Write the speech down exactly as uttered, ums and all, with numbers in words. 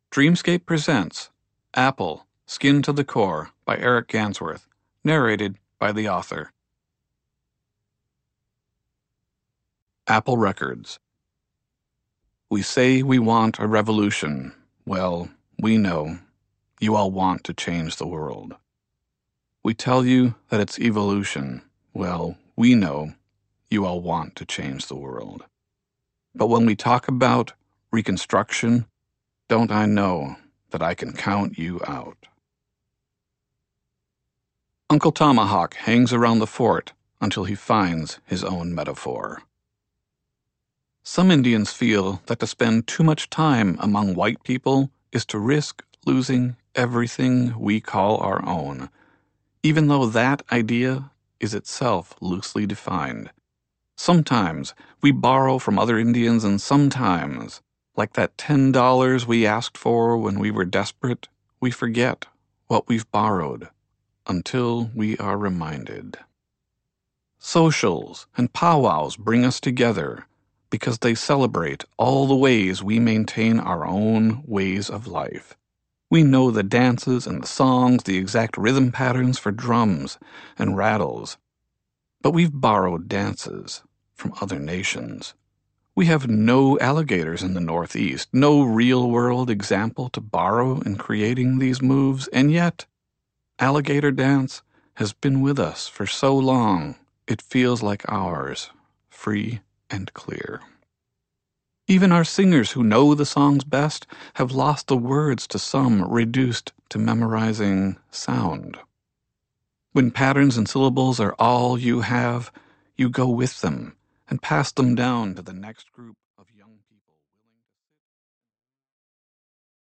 Dreamscape presents Apple, Skin to the Core by Eric Gansworth, narrated by the author. Apple Records. We say we want a revolution. Well, we know you all want to change the world. We tell you that it's evolution. Well, we know you all want to change the world. But when we talk about reconstruction, don't I know that I can count you out? Uncle Tomahawk hangs around the fort until he finds his own metaphor. Some Indians feel that to spend too much time among white people is to risk losing everything we call our own, even though that idea is itself loosely defined. Sometimes we borrow from other Indians, and sometimes, like that ten dollars we asked for when we were desperate, we forget what we've borrowed until we are reminded. Socials and powwows bring us together because they celebrate all the ways we maintain our own ways of life. We know the dances and the songs, the exact rhythm patterns for drums and rattles, but we've borrowed dances from other nations. We have no alligators in the Northeast, no real-world example to borrow in creating these moves, and yet alligator dance has been with us for so long it feels like ours, free and clear. Even our singers who know the songs best have lost the words to some, reduced to memorizing sound. When patterns and syllables are all you have, you go with them and pass them down to the next group.